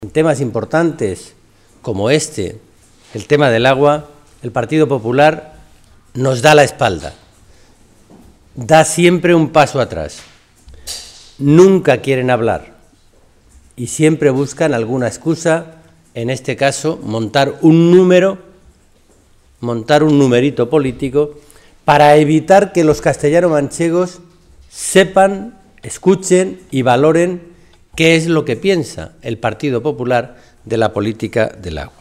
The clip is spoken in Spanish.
En temas importantes como este, el tema del agua, el Partido Popular nos da la espalda, da siempre un paso atrás, nunca quieren hablar y siempre buscan alguna excusa, en este caso montar un numerito político para evitar que los castellano-manchegos sepan, escuchen y valoren qué es lo que piensa el Partido Popular de la política del agua.